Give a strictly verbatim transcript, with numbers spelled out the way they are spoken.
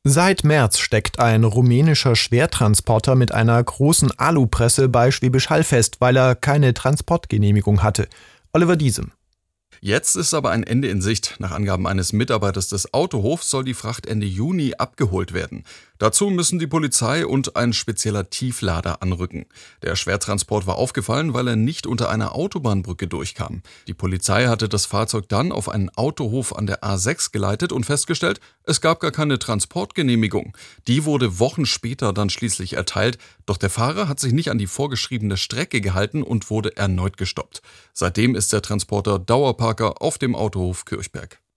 Seit März steckt ein rumänischer Schwertransporter mit einer großen Alupresse bei Schwäbisch Hall fest, weil er keine Transportgenehmigung hatte. Oliver Diesem. Jetzt ist aber ein Ende in Sicht. Nach Angaben eines Mitarbeiters des Autohofs soll die Fracht Ende Juni abgeholt werden. Dazu müssen die Polizei und ein spezieller Tieflader anrücken. Der Schwertransport war aufgefallen, weil er nicht unter einer Autobahnbrücke durchkam. Die Polizei hatte das Fahrzeug dann auf einen Autohof an der A sechs geleitet und festgestellt, es gab gar keine Transportgenehmigung. Die wurde Wochen später dann schließlich erteilt, doch der Fahrer hat sich nicht an die vorgeschriebene Strecke gehalten und wurde erneut gestoppt. Seitdem ist der Transporter Dauerparker auf dem Autohof Kirchberg.